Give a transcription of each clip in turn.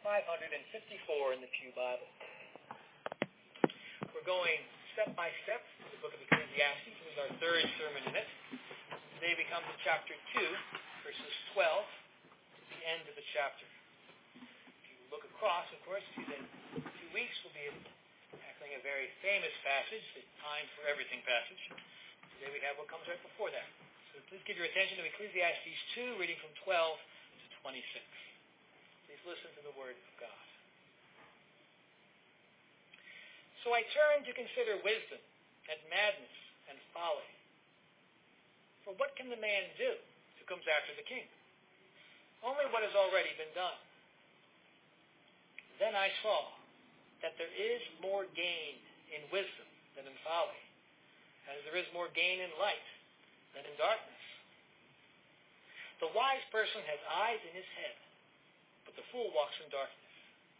554 in the Pew Bible. We're going step by step through the book of Ecclesiastes. This is our third sermon in it. Today we come to chapter 2, verses 12 to the end of the chapter. If you look across, of course, in 2 weeks we'll be tackling a very famous passage, the Time for Everything passage. Today we have what comes right before that. So please give your attention to Ecclesiastes 2, reading from 12 to 26. Please listen to the word of God. So I turn to consider wisdom and madness and folly. For what can the man do who comes after the king? Only what has already been done. Then I saw that there is more gain in wisdom than in folly, as there is more gain in light than in darkness. The wise person has eyes in his head, but the fool walks in darkness.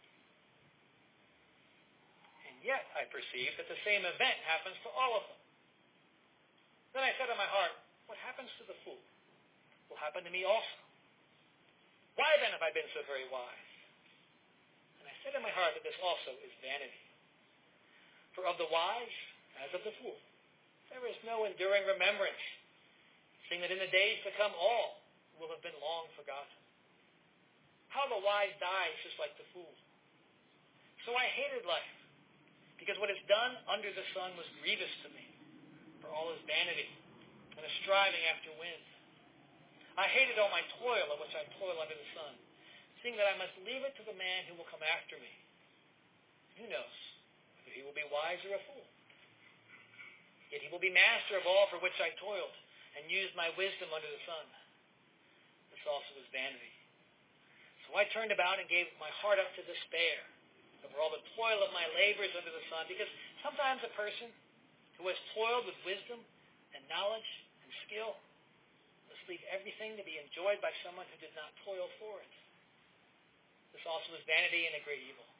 And yet I perceive that the same event happens to all of them. Then I said in my heart, what happens to the fool will happen to me also. Why then have I been so very wise? And I said in my heart that this also is vanity. For of the wise, as of the fool, there is no enduring remembrance, seeing that in the days to come all will have been long forgotten. How the wise dies just like the fool. So I hated life, because what is done under the sun was grievous to me, for all is vanity, and a striving after wind. I hated all my toil of which I toil under the sun, seeing that I must leave it to the man who will come after me. Who knows whether he will be wise or a fool? Yet he will be master of all for which I toiled, and used my wisdom under the sun. This also is vanity. So I turned about and gave my heart up to despair over all the toil of my labors under the sun, because sometimes a person who has toiled with wisdom and knowledge and skill must leave everything to be enjoyed by someone who did not toil for it. This also is vanity and a great evil.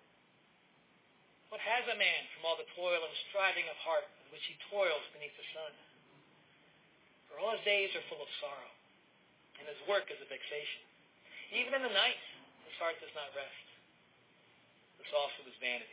What has a man from all the toil and striving of heart with which he toils beneath the sun? For all his days are full of sorrow, and his work is a vexation. Even in the night, his heart does not rest. This also is vanity.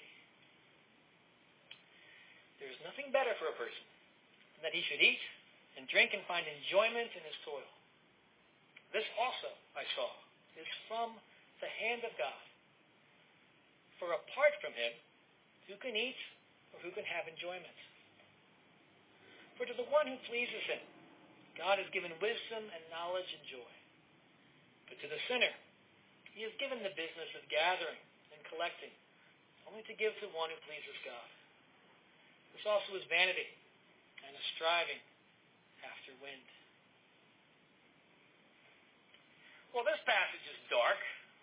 There is nothing better for a person than that he should eat and drink and find enjoyment in his toil. This also, I saw, is from the hand of God. For apart from him, who can eat or who can have enjoyment? For to the one who pleases him, God has given wisdom and knowledge and joy. But to the sinner, he has given the business of gathering and collecting, only to give to one who pleases God. This also is vanity and a striving after wind. Well, this passage is dark.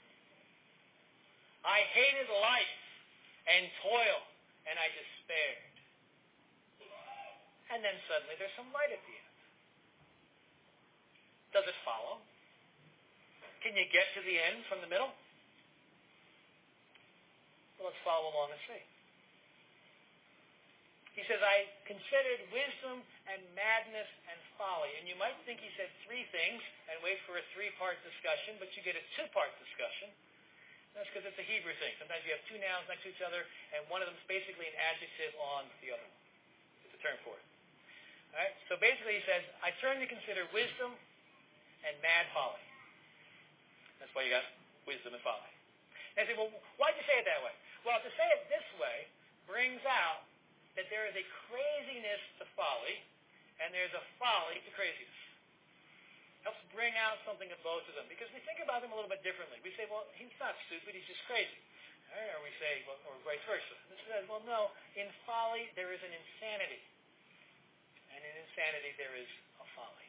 I hated life and toil, and I despaired. And then suddenly there's some light at the end. Does it follow? Can you get to the end from the middle? Well, let's follow along and see. He says, I considered wisdom and madness and folly. And you might think he said three things and wait for a three-part discussion, but you get a two-part discussion. That's because it's a Hebrew thing. Sometimes you have two nouns next to each other, and one of them is basically an adjective on the other one. It's a term for it. All right? So basically he says, I turn to consider wisdom and mad folly. That's why you got wisdom and folly. And I say, well, why'd you say it that way? Well, to say it this way brings out that there is a craziness to folly, and there's a folly to craziness. Helps bring out something of both of them, because we think about them a little bit differently. We say, well, he's not stupid, he's just crazy. Right? Or we say, well, or vice versa. This says, well, no, in folly there is an insanity. And in insanity there is a folly.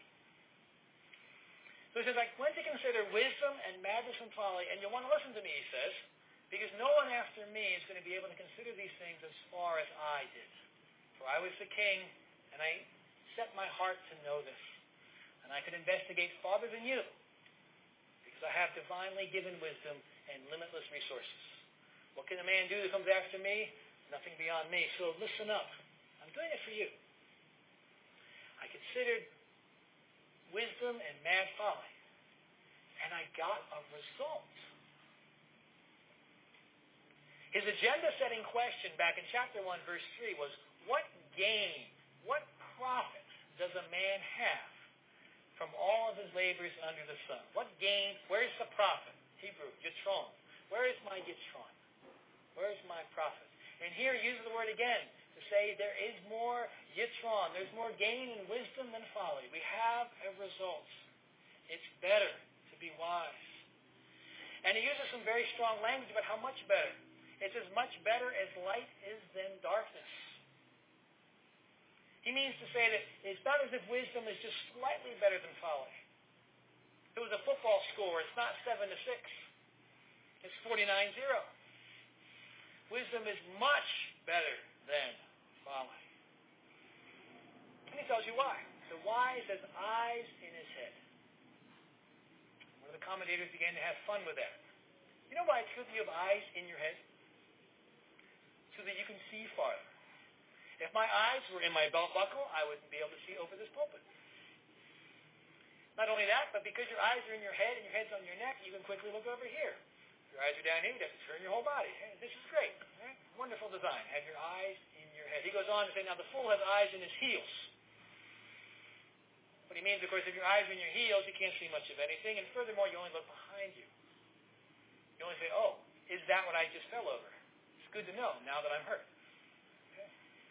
So he says, I went to consider wisdom and madness and folly, and you'll want to listen to me, he says, because no one after me is going to be able to consider these things as far as I did. For I was the king, and I set my heart to know this. And I could investigate farther than you, because I have divinely given wisdom and limitless resources. What can a man do that comes after me? Nothing beyond me. So listen up. I'm doing it for you. I considered wisdom and mad folly. And I got a result. His agenda-setting question back in chapter 1, verse 3 was, what gain, what profit does a man have from all of his labors under the sun? What gain, where's the profit? Hebrew, Yitron. Where is my Yitron? Where is my profit? And here he uses the word again to say there is more Yitron. There's more gain in wisdom than folly. We have a result. It's better to be wise. And he uses some very strong language about how much better. It's as much better as light is than darkness. He means to say that it's not as if wisdom is just slightly better than folly. If it was a football score, it's not 7-6. It's 49-0. Wisdom is much better than folly. And he tells you why. The wise has eyes in his head. One of the commentators began to have fun with that. You know why it's good that you have eyes in your head? So that you can see farther. If my eyes were in my belt buckle, I wouldn't be able to see over this pulpit. Not only that, but because your eyes are in your head and your head's on your neck, you can quickly look over here. Your eyes are down here, you have to turn your whole body. This is great. Right? Wonderful design. Have your eyes in your head. He goes on to say, now the fool has eyes in his heels. What he means, of course, if your eyes are in your heels, you can't see much of anything. And furthermore, you only look behind you. You only say, oh, is that what I just fell over? It's good to know now that I'm hurt. Okay.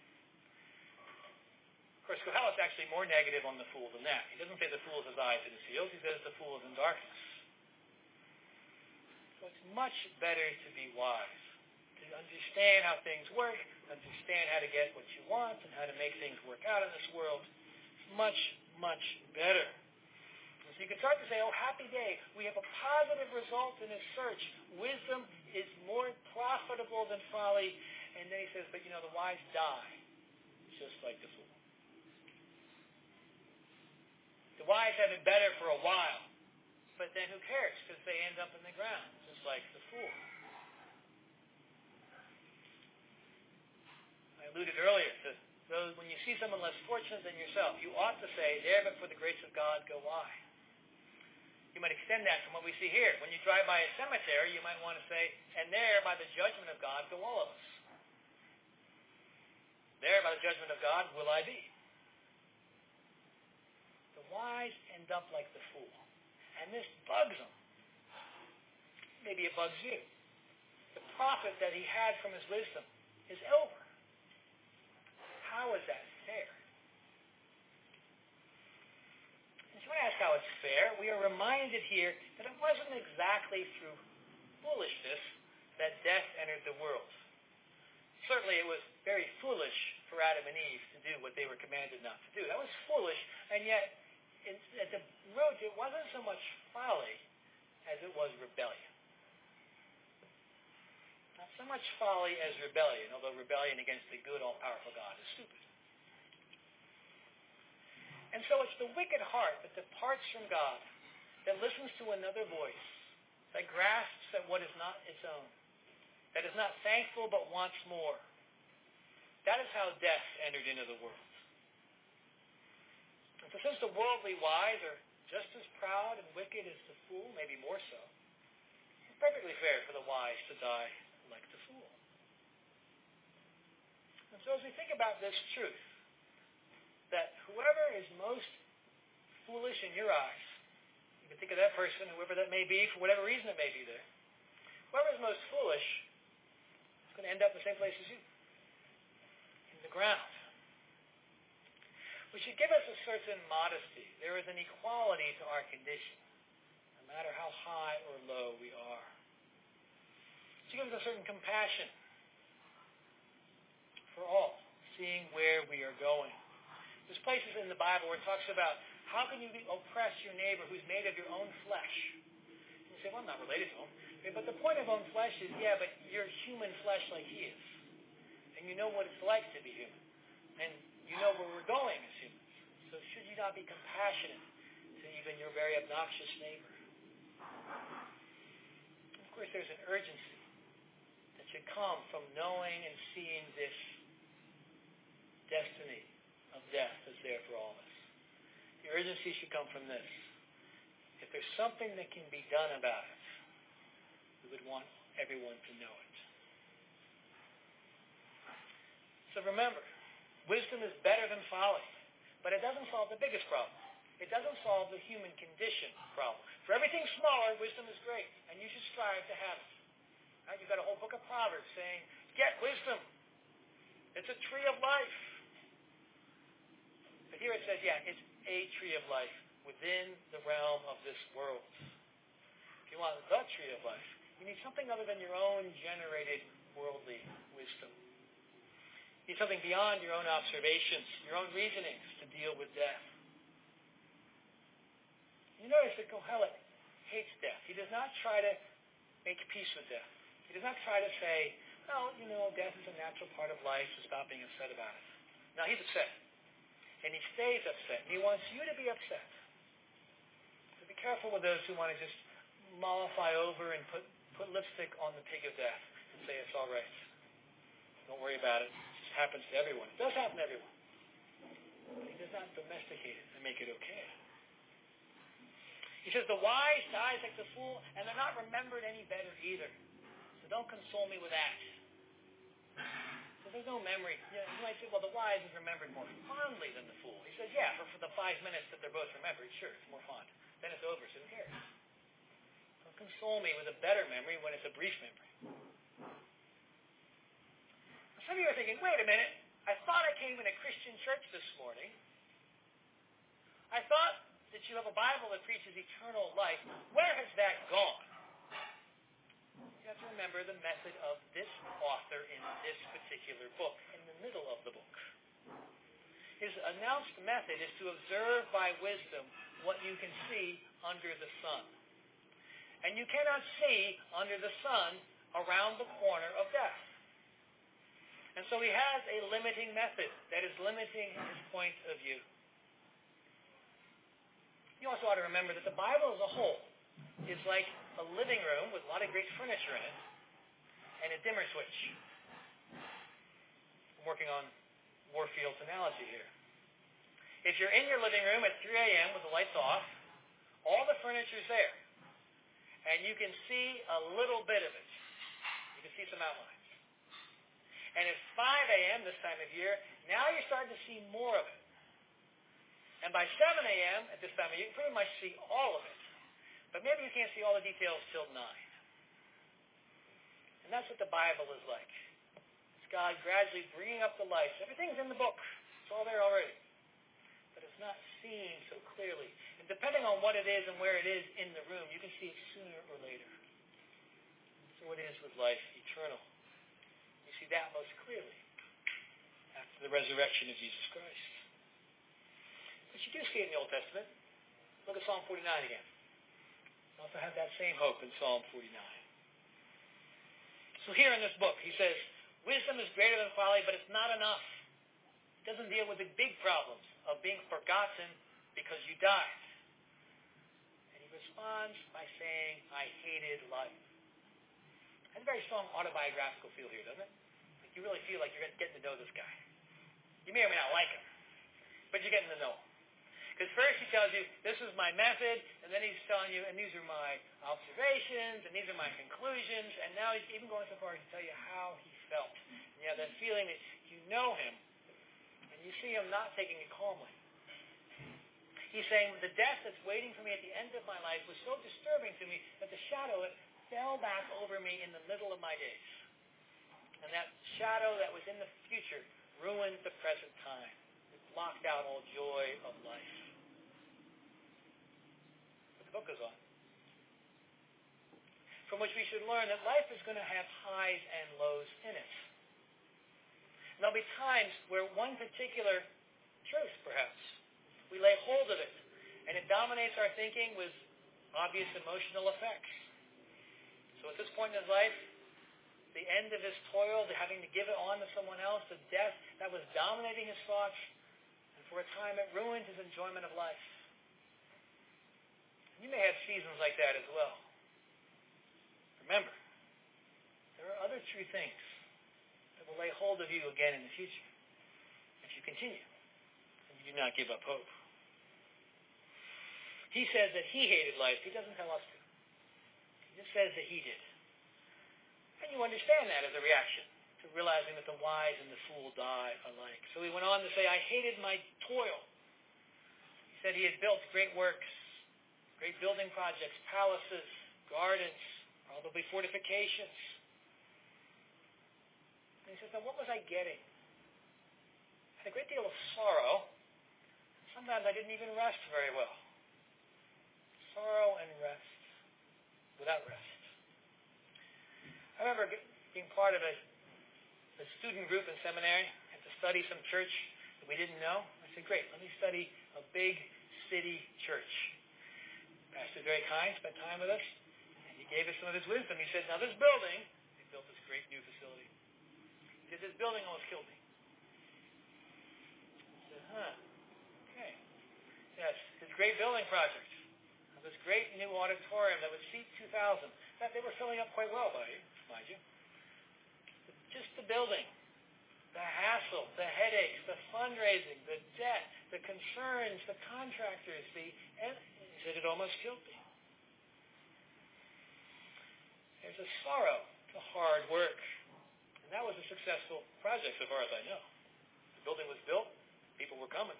Of course, Kohelet's actually more negative on the fool than that. He doesn't say the fool has eyes in his heels. He says the fool is in darkness. So it's much better to be wise, to understand how things work, understand how to get what you want, and how to make things work out in this world. It's much, much better. So you can start to say, oh, happy day. We have a positive result in his search. Wisdom is more profitable than folly. And then he says, but the wise die, just like the fool. The wise have it better for a while. But then who cares? Because they end up in the ground, just like the fool. I alluded earlier to those, when you see someone less fortunate than yourself, you ought to say, there but for the grace of God go I. You might extend that from what we see here. When you drive by a cemetery, you might want to say, and there by the judgment of God go all of us. There by the judgment of God will I be. The wise end up like the fool. And this bugs them. Maybe it bugs you. The profit that he had from his wisdom is over. How is that fair? And so I ask how it's fair. We are reminded here that it wasn't exactly through foolishness that death entered the world. Certainly it was very foolish for Adam and Eve to do what they were commanded not to do. That was foolish, and yet at the root, it wasn't so much folly as it was rebellion. Not so much folly as rebellion, although rebellion against the good, all-powerful God is stupid. And so it's the wicked heart that departs from God, that listens to another voice, that grasps at what is not its own, that is not thankful but wants more. That is how death entered into the world. And so since the worldly wise are just as proud and wicked as the fool, maybe more so, it's perfectly fair for the wise to die like the fool. And so as we think about this truth, that whoever is most foolish in your eyes, you can think of that person, whoever that may be, for whatever reason it may be there, whoever is most foolish is going to end up in the same place as you, in the ground. Which should give us a certain modesty. There is an equality to our condition, no matter how high or low we are. It should give us a certain compassion for all, seeing where we are going. There's places in the Bible where it talks about how can you oppress your neighbor who's made of your own flesh? And you say, well, I'm not related to him. Okay, but the point of own flesh is, yeah, but you're human flesh like he is. And you know what it's like to be human. And you know where we're going as humans. So should you not be compassionate to even your very obnoxious neighbor? Of course, there's an urgency that should come from knowing and seeing this destiny of death that's there for all of us. The urgency should come from this. If there's something that can be done about it, we would want everyone to know it. So remember, wisdom is better than folly, but it doesn't solve the biggest problem. It doesn't solve the human condition problem. For everything smaller, wisdom is great, and you should strive to have it. Right? You've got a whole book of Proverbs saying, get wisdom. It's a tree of life. But here it says, it's a tree of life within the realm of this world. If you want the tree of life, you need something other than your own generated worldly wisdom. You need something beyond your own observations, your own reasonings to deal with death. You notice that Kohelet hates death. He does not try to make peace with death. He does not try to say, death is a natural part of life, so stop being upset about it. No, he's upset. And he stays upset. And he wants you to be upset. So be careful with those who want to just mollify over and put lipstick on the pig of death and say it's all right. Don't worry about it. It just happens to everyone. It does happen to everyone. But he does not domesticate it and make it okay. He says, the wise dies like the fool, and they're not remembered any better either. So don't console me with that. So there's no memory. You might say, well, the wise is remembered more fondly than the fool. He says, for the 5 minutes that they're both remembered, sure, it's more fond. Then it's over, so who cares? Don't console me with a better memory when it's a brief memory. Some of you are thinking, wait a minute, I thought I came in a Christian church this morning. I thought that you have a Bible that preaches eternal life. Where has that gone? You have to remember the method of this author in this particular book, in the middle of the book. His announced method is to observe by wisdom what you can see under the sun. And you cannot see under the sun around the corner of death. And so he has a limiting method that is limiting his point of view. You also ought to remember that the Bible as a whole is like a living room with a lot of great furniture in it and a dimmer switch. I'm working on Warfield's analogy here. If you're in your living room at 3 a.m. with the lights off, all the furniture's there. And you can see a little bit of it. You can see some outlines. And at 5 a.m. this time of year, now you're starting to see more of it. And by 7 a.m. at this time of year, you can pretty much see all of it. But maybe you can't see all the details till 9. And that's what the Bible is like. It's God gradually bringing up the light. Everything's in the book. It's all there already. But it's not seen so clearly. And depending on what it is and where it is in the room, you can see it sooner or later. So it is with life eternal. You see that most clearly after the resurrection of Jesus Christ. But you do see it in the Old Testament. Look at Psalm 49 again. You also have that same hope in Psalm 49. So here in this book, he says, wisdom is greater than folly, but it's not enough. It doesn't deal with the big problems of being forgotten because you died. And he responds by saying, I hated life. It has a very strong autobiographical feel here, doesn't it? Like you really feel like you're getting to know this guy. You may or may not like him, but you're getting to know him. Because first he tells you, this is my method, and then he's telling you, and these are my observations, and these are my conclusions, and now he's even going so far as to tell you how he felt. And you have that feeling that you know him, and you see him not taking it calmly. He's saying, the death that's waiting for me at the end of my life was so disturbing to me that the shadow of it fell back over me in the middle of my days. And that shadow that was in the future ruined the present time. It blocked out all joy of life. But the book goes on. From which we should learn that life is going to have highs and lows in it. And there'll be times where one particular truth, perhaps, we lay hold of it, and it dominates our thinking with obvious emotional effects. So at this point in his life, the end of his toil, the having to give it on to someone else, the death that was dominating his thoughts, and for a time it ruined his enjoyment of life. You may have seasons like that as well. Remember, there are other true things that will lay hold of you again in the future if you continue and you do not give up hope. He says that he hated life. He doesn't tell us to. He just says that he did. And you understand that as a reaction to to realizing that the wise and the fool die alike. So he went on to say, I hated my toil. He said he had built great works, great building projects, palaces, gardens, probably fortifications. And he says, now what was I getting? I had a great deal of sorrow. Sometimes I didn't even rest very well. Sorrow and rest, without rest. I remember being part of a student group in seminary and to study some church that we didn't know. I said, great, let me study a big city church. Pastor was very kind, spent time with us, and he gave us some of his wisdom. He said, now this building, he built this great new facility. He said, this building almost killed me. I said, okay. Yes, his great building project. This great new auditorium that would seat 2,000. They were filling up quite well, mind you. Just the building, the hassle, the headaches, the fundraising, the debt, the concerns, the contractors, he said it almost killed me. There's a sorrow to hard work. And that was a successful project so far as I know. The building was built, people were coming.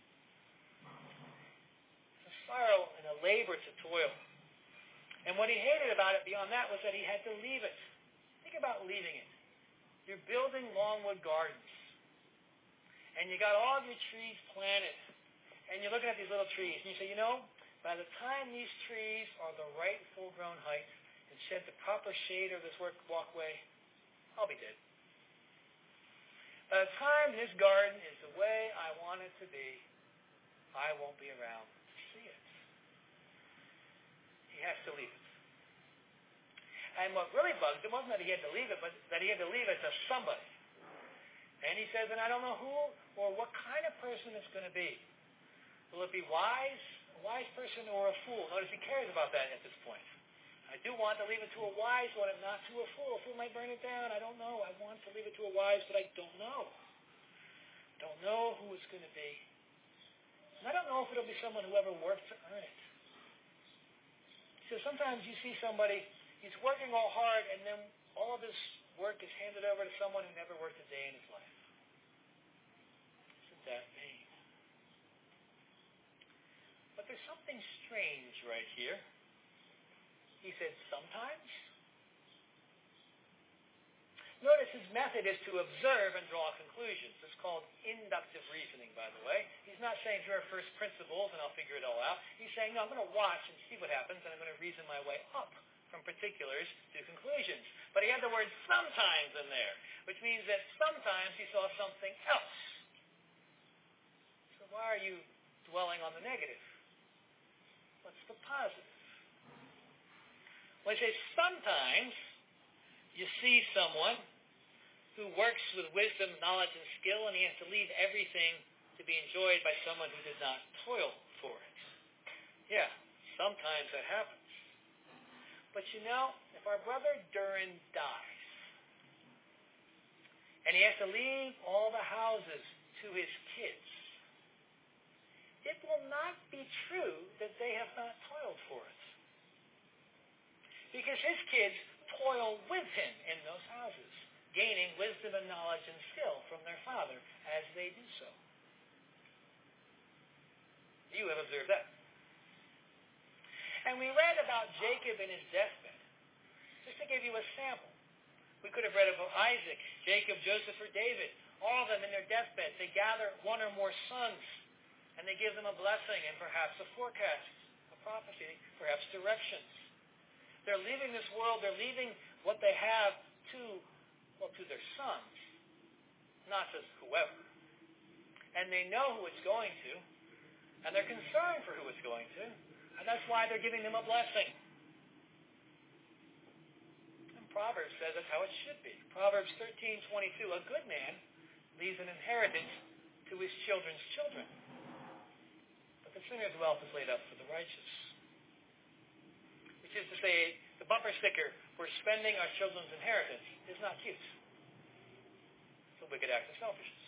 Sorrow and a labor to toil. And what he hated about it beyond that was that he had to leave it. Think about leaving it. You're building Longwood Gardens. And you got all of your trees planted. And you're looking at these little trees. And you say, by the time these trees are the right full-grown height and shed the proper shade of this walkway, I'll be dead. By the time this garden is the way I want it to be, I won't be around. He has to leave it. And what really bugged him wasn't that he had to leave it, but that he had to leave it to somebody. And he says, and I don't know who or what kind of person it's going to be. Will it be wise, a wise person, or a fool? Notice he cares about that at this point. I do want to leave it to a wise one and not to a fool. A fool might burn it down. I don't know. I want to leave it to a wise, but I don't know. Don't know who it's going to be. And I don't know if it'll be someone who ever worked to earn it. So sometimes you see somebody, he's working all hard, and then all of his work is handed over to someone who never worked a day in his life. Isn't that mean? But there's something strange right here. He said, sometimes. Notice his method is to observe and draw conclusions. It's called inductive reasoning, by the way. He's not saying here are first principles and I'll figure it all out. He's saying, no, I'm going to watch and see what happens, and I'm going to reason my way up from particulars to conclusions. But he had the word sometimes in there, which means that sometimes he saw something else. So why are you dwelling on the negative? What's the positive? Well, he says sometimes you see someone who works with wisdom, knowledge, and skill, and he has to leave everything to be enjoyed by someone who did not toil for it. Yeah, sometimes that happens. But if our brother Durin dies, and he has to leave all the houses to his kids, it will not be true that they have not toiled for it. Because his kids toil with him in those houses, gaining wisdom and knowledge and skill from their father as they do so. You have observed that. And we read about Jacob in his deathbed. Just to give you a sample. We could have read about Isaac, Jacob, Joseph, or David. All of them in their deathbed. They gather one or more sons, and they give them a blessing and perhaps a forecast, a prophecy, perhaps directions. They're leaving this world. They're leaving what they have to their sons, not just whoever. And they know who it's going to, and they're concerned for who it's going to, and that's why they're giving them a blessing. And Proverbs says that's how it should be. Proverbs 13:22, a good man leaves an inheritance to his children's children, but the sinner's wealth is laid up for the righteous. Which is to say, the bumper sticker for spending our children's inheritance is not cute. It's a wicked act of selfishness.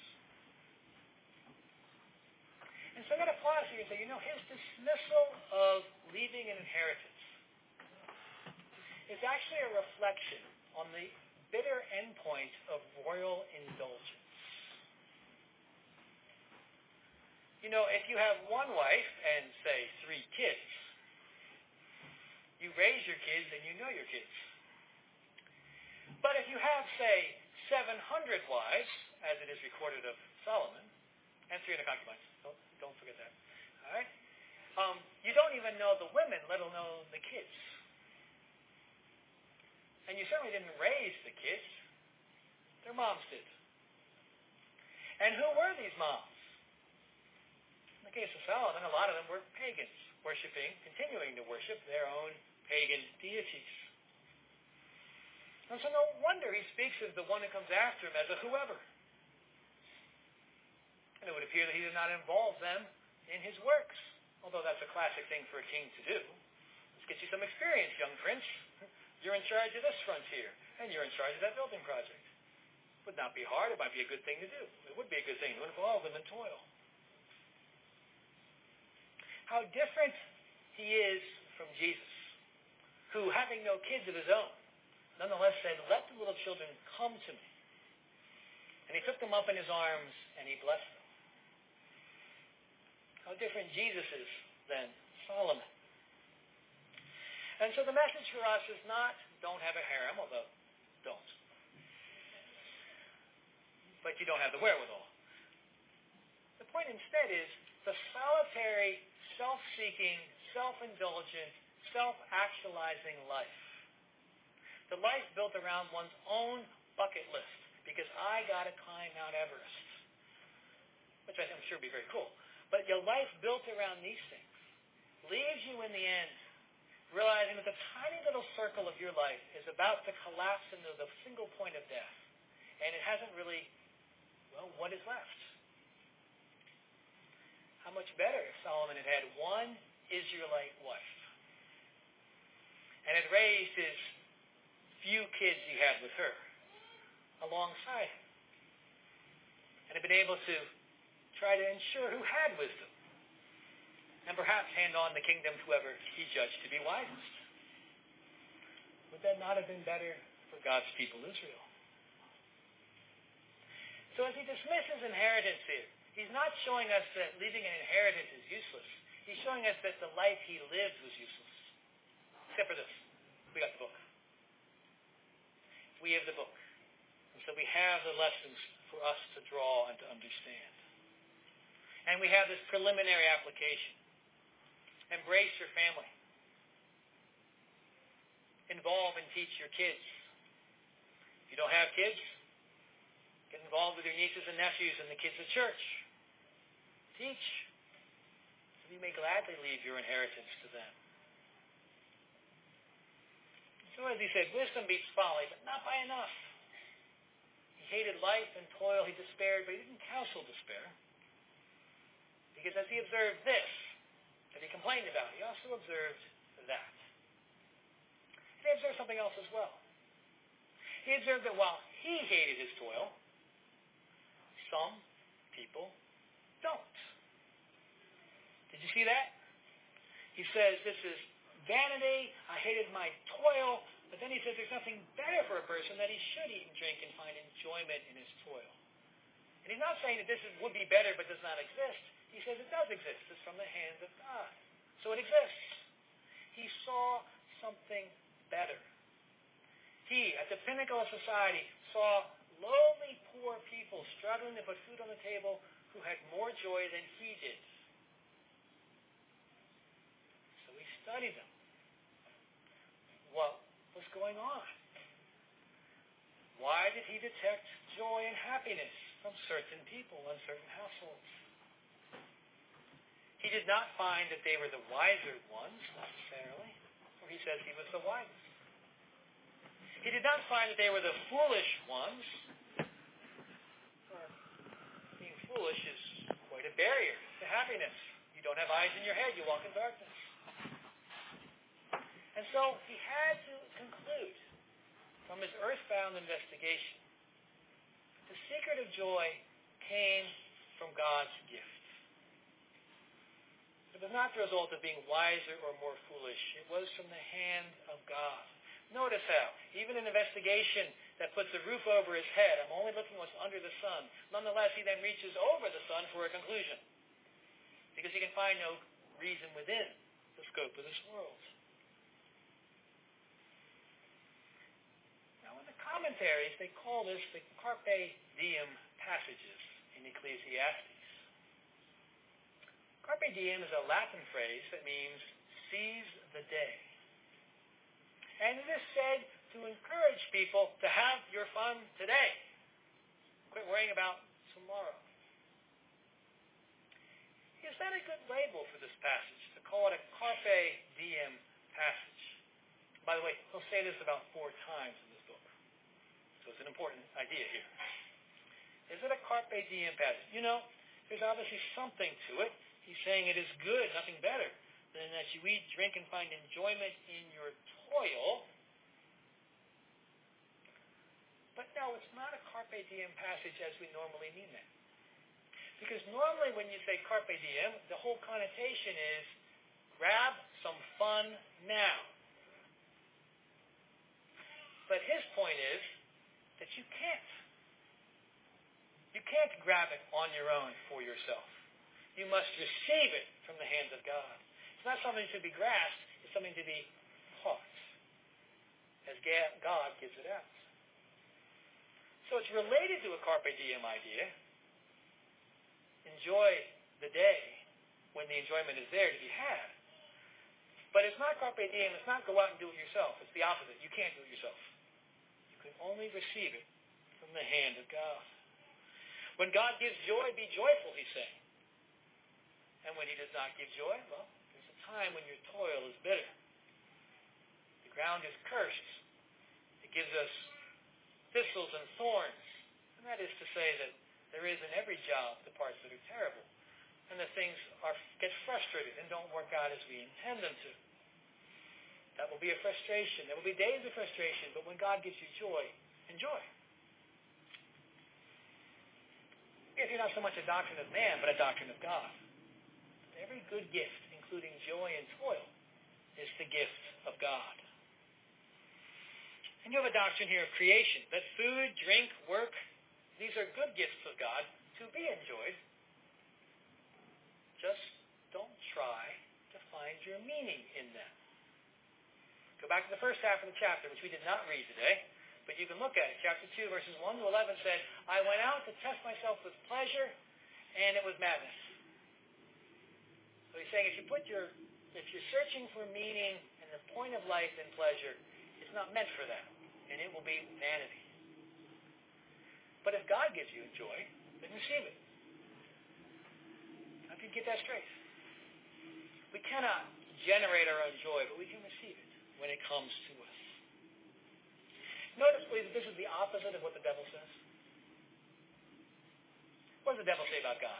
And so I'm going to pause here and say, his dismissal of leaving an inheritance is actually a reflection on the bitter endpoint of royal indulgence. You know, if you have one wife and, say, 3 kids, you raise your kids and you know your kids. But if you have, say, 700 wives, as it is recorded of Solomon, and 300 concubines, don't forget that, all right? You don't even know the women, let alone the kids. And you certainly didn't raise the kids. Their moms did. And who were these moms? In the case of Solomon, a lot of them were pagans, continuing to worship their own pagan deities. And so no wonder he speaks of the one who comes after him as a whoever. And it would appear that he did not involve them in his works, although that's a classic thing for a king to do. Let's get you some experience, young prince. You're in charge of this frontier, and you're in charge of that building project. It would not be hard. It might be a good thing to do. It would be a good thing to involve them in toil. How different he is from Jesus, who, having no kids of his own, nonetheless said, "Let the little children come to me." And he took them up in his arms, and he blessed them. How different Jesus is than Solomon. And so the message for us is not, don't have a harem, although don't. But you don't have the wherewithal. The point instead is the solitary, self-seeking, self-indulgent, self-actualizing life. The life built around one's own bucket list, because I got to climb Mount Everest, which I'm sure would be very cool. But your life built around these things leaves you in the end realizing that the tiny little circle of your life is about to collapse into the single point of death. And it hasn't really, well, what is left? How much better if Solomon had had one Israelite wife and had raised his few kids he had with her alongside him and had been able to try to ensure who had wisdom and perhaps hand on the kingdom to whoever he judged to be wisest. Would that not have been better for God's people, Israel? So as he dismisses inheritance here, he's not showing us that leaving an inheritance is useless. He's showing us that the life he lived was useless. Except for this. We got the book. We have the book. And so we have the lessons for us to draw and to understand. And we have this preliminary application. Embrace your family. Involve and teach your kids. If you don't have kids, get involved with your nieces and nephews and the kids at church. Teach. So you may gladly leave your inheritance to them. So as he said, wisdom beats folly, but not by enough. He hated life and toil. He despaired, but he didn't counsel despair. Because as he observed this, that he complained about, he also observed that. And he observed something else as well. He observed that while he hated his toil, some people don't. Did you see that? He says, this is vanity, I hated my toil, but then he says there's nothing better for a person that he should eat and drink and find enjoyment in his toil. And he's not saying that this would be better but does not exist. He says it does exist. It's from the hand of God. So it exists. He saw something better. He, at the pinnacle of society, saw lowly, poor people struggling to put food on the table who had more joy than he did. So he studied them. What was going on? Why did he detect joy and happiness from certain people in certain households? He did not find that they were the wiser ones, necessarily, for he says he was the wisest. He did not find that they were the foolish ones, for being foolish is quite a barrier to happiness. You don't have eyes in your head, you walk in darkness. And so he had to conclude from his earthbound investigation, the secret of joy came from God's gift. It was not the result of being wiser or more foolish. It was from the hand of God. Notice how, even in investigation, that puts a roof over his head. I'm only looking what's under the sun. Nonetheless, he then reaches over the sun for a conclusion, because he can find no reason within the scope of this world. Now, in the commentaries, they call this the Carpe Diem passages in Ecclesiastes. Carpe diem is a Latin phrase that means seize the day. And it is said to encourage people to have your fun today. Quit worrying about tomorrow. Is that a good label for this passage, to call it a Carpe Diem passage? By the way, he'll say this about 4 times in this book. So it's an important idea here. Is it a Carpe Diem passage? You know, there's obviously something to it. He's saying it is good, nothing better, than that you eat, drink, and find enjoyment in your toil. But no, it's not a Carpe Diem passage as we normally mean that. Because normally when you say Carpe Diem, the whole connotation is grab some fun now. But his point is that you can't. You can't grab it on your own for yourself. You must receive it from the hands of God. It's not something to be grasped. It's something to be taught as God gives it out. So it's related to a Carpe Diem idea. Enjoy the day when the enjoyment is there to be had. But it's not Carpe Diem. It's not go out and do it yourself. It's the opposite. You can't do it yourself. You can only receive it from the hand of God. When God gives joy, be joyful, he's saying. And when he does not give joy, well, there's a time when your toil is bitter. The ground is cursed. It gives us thistles and thorns. And that is to say that there is in every job the parts that are terrible. And the things get frustrated and don't work out as we intend them to. That will be a frustration. There will be days of frustration, but when God gives you joy, enjoy. If you're not so much a doctrine of man, but a doctrine of God. Every good gift, including joy and toil, is the gift of God. And you have a doctrine here of creation, that food, drink, work, these are good gifts of God to be enjoyed. Just don't try to find your meaning in them. Go back to the first half of the chapter, which we did not read today, but you can look at it. Chapter 2, verses 1 to 11 said, I went out to test myself with pleasure, and it was madness. So he's saying if you're searching for meaning and the point of life in pleasure, it's not meant for that, and it will be vanity. But if God gives you joy, then receive it. How can you get that straight? We cannot generate our own joy, but we can receive it when it comes to us. Notice, please, that this is the opposite of what the devil says. What does the devil say about God?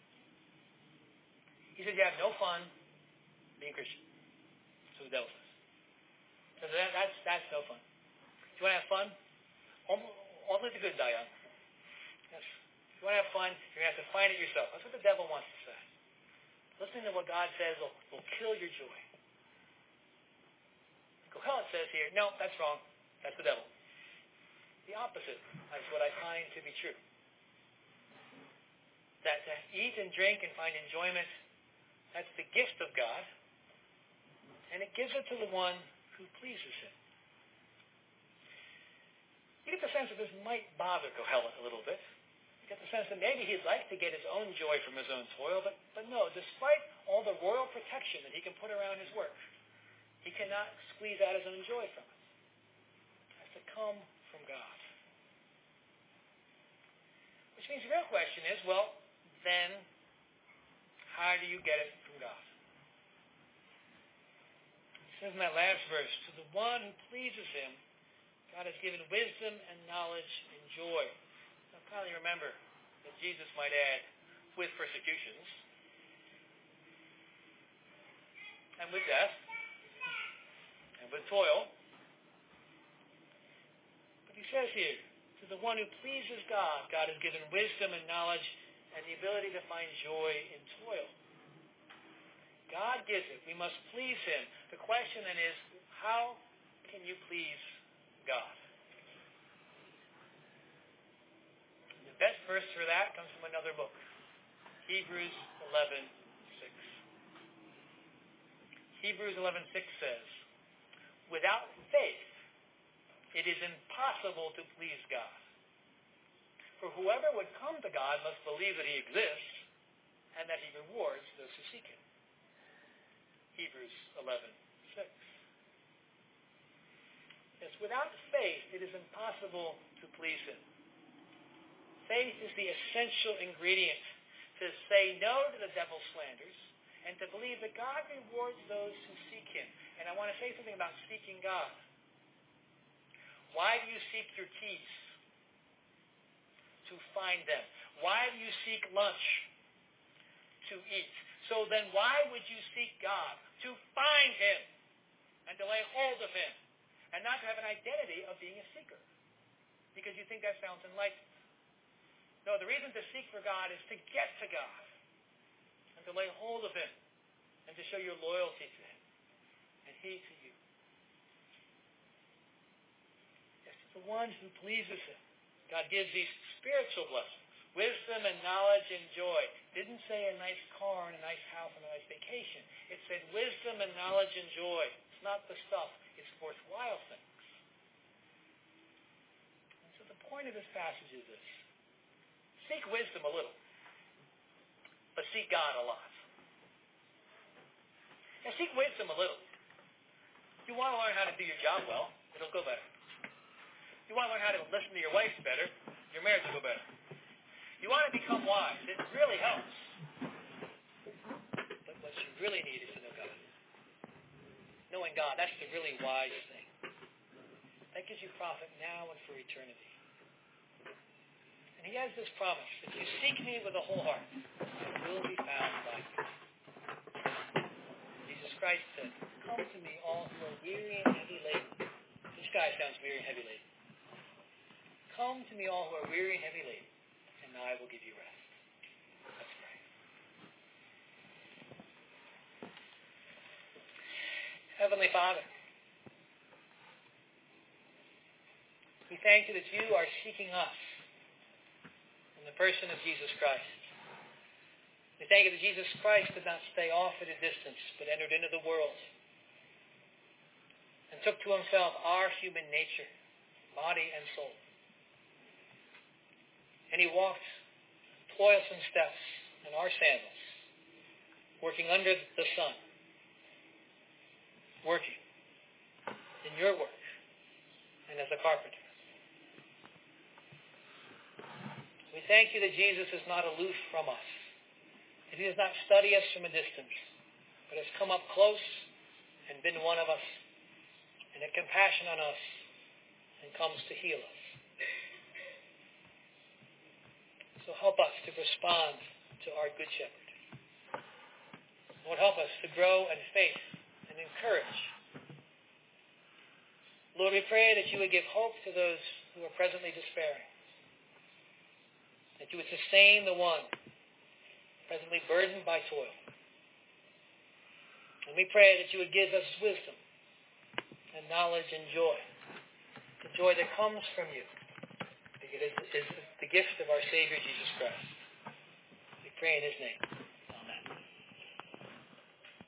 He says you have no fun being Christian. That's what the devil says. So that's no fun. If you want to have fun, only the good die young. Yes. If you want to have fun, you're going to have to find it yourself. That's what the devil wants to say. Listening to what God says will kill your joy. Kohelet says here, no, that's wrong. That's the devil. The opposite is what I find to be true. That to eat and drink and find enjoyment, that's the gift of God, and it gives it to the one who pleases him. You get the sense that this might bother Kohelet a little bit. You get the sense that maybe he'd like to get his own joy from his own toil, but no, despite all the royal protection that he can put around his work, he cannot squeeze out his own joy from it. It has to come from God. Which means the real question is, well, then how do you get it from God? It says in that last verse, to the one who pleases him, God has given wisdom and knowledge and joy. Now finally remember that Jesus might add, with persecutions, and with death, and with toil. But he says here, to the one who pleases God, God has given wisdom and knowledge and the ability to find joy in toil. God gives it. We must please him. The question then is, how can you please God? verse for that comes from another book. Hebrews 11:6. Hebrews 11:6 says, without faith, it is impossible to please God. For whoever would come to God must believe that he exists and that he rewards those who seek him. Hebrews 11:6. Yes, without faith, it is impossible to please him. Faith is the essential ingredient to say no to the devil's slanders and to believe that God rewards those who seek him. And I want to say something about seeking God. Why do you seek your keys? To find them. Why do you seek lunch? To eat. So then why would you seek God? To find him and to lay hold of him and not to have an identity of being a seeker because you think that sounds enlightened. No, the reason to seek for God is to get to God and to lay hold of him and to show your loyalty to him and he to you. Yes, to the one who pleases him. God gives these spiritual blessings, wisdom and knowledge and joy. Didn't say a nice car and a nice house and a nice vacation. It said wisdom and knowledge and joy. It's not the stuff. It's worthwhile things. And so the point of this passage is this. Seek wisdom a little, but seek God a lot. Now, seek wisdom a little. You want to learn how to do your job well, it'll go better. You want to learn how to listen to your wife better, your marriage will go better. You want to become wise. It really helps. But what you really need is to know God. Knowing God, that's the really wise thing. That gives you profit now and for eternity. And he has this promise. If you seek me with a whole heart, you will be found by me. Jesus Christ said, come to me all who are weary and heavy laden. This guy sounds weary and heavy laden. Come to me all who are weary and heavy laden, and I will give you rest. Let's pray. Heavenly Father, we thank you that you are seeking us in the person of Jesus Christ. We thank you that Jesus Christ did not stay off at a distance, but entered into the world and took to himself our human nature, body and soul. And he walked toilsome steps in our sandals, working under the sun, working in your work and as a carpenter. We thank you that Jesus is not aloof from us, that he does not study us from a distance, but has come up close and been one of us, and had compassion on us, and comes to heal us. So help us to respond to our Good Shepherd. Lord, help us to grow in faith and in courage. Lord, we pray that you would give hope to those who are presently despairing, that you would sustain the one presently burdened by toil. And we pray that you would give us wisdom and knowledge and joy, the joy that comes from you. It is the gift of our Savior, Jesus Christ. We pray in his name.